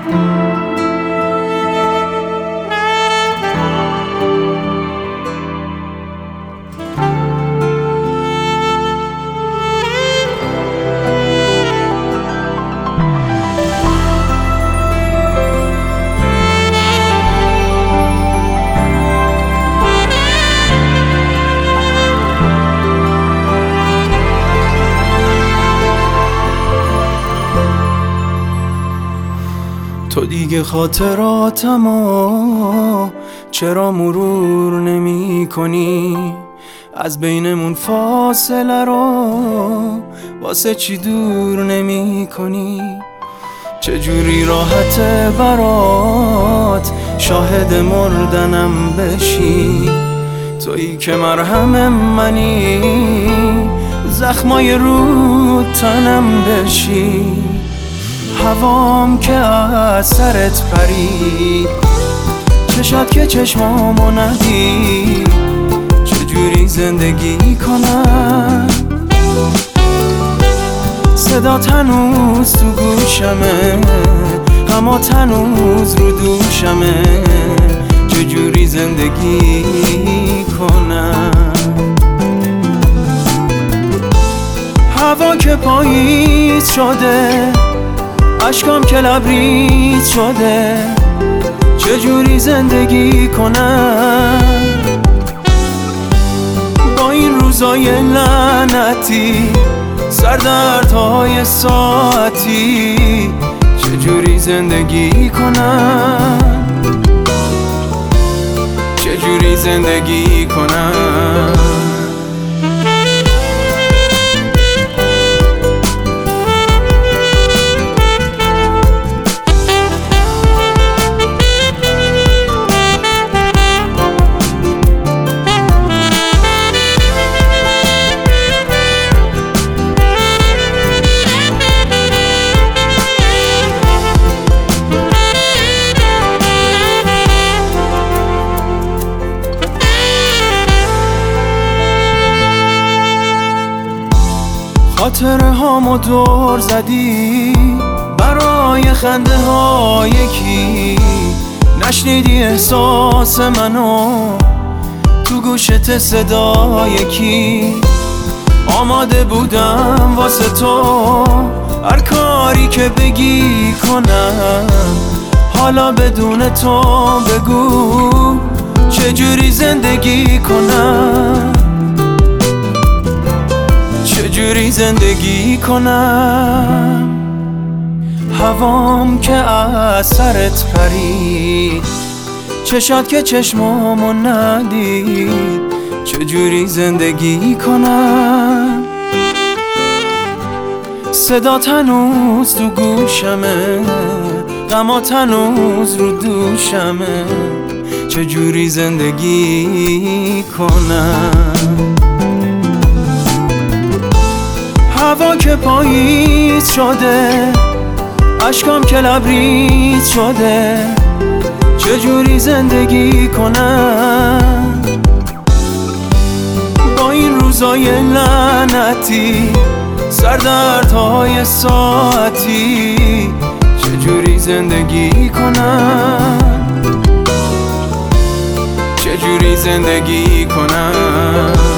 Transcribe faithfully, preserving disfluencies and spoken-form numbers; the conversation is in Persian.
تو دیگه خاطراتمو چرا مرور نمی کنی؟ از بینمون فاصله رو واسه چی دور نمی کنی؟ چجوری راحته برات شاهد مردنم بشی؟ تویی که مرهم منی زخمای رو تنم بشی. هوام که از سرت پرید، چشات که چشمامو ندید، چجوری زندگی کنم؟ صدات هنوز تو گوشمه، غمات هنوز رو دوشمه، چجوری زندگی کنم؟ هوا که پاییز شده، اشکام که لبریز شده، چجوری زندگی کنم؟ با این روزای لعنتی، سردردهای ساعتی، چجوری زندگی کنم؟ چجوری زندگی کنم؟ خاطره هامو دور زدی برای خنده های کی؟ نشنیدی احساس منو تو گوشت صدای کی؟ آماده بودم واسه تو هر کاری که بگی کنم، حالا بدون تو بگو چجوری زندگی کنم؟ چجوری زندگی کنم؟ هوام که از سرت پرید، چشات که چشمامو ندید، چجوری زندگی کنم؟ صدات هنوز تو گوشمه، غمات هنوز رو دوشمه، چجوری زندگی کنم؟ هوا که پاییز شده، اشکام که لبریز شده، چجوری زندگی کنم؟ با این روزای لعنتی، سردردهای ساعتی، چجوری زندگی کنم؟ چجوری زندگی کنم؟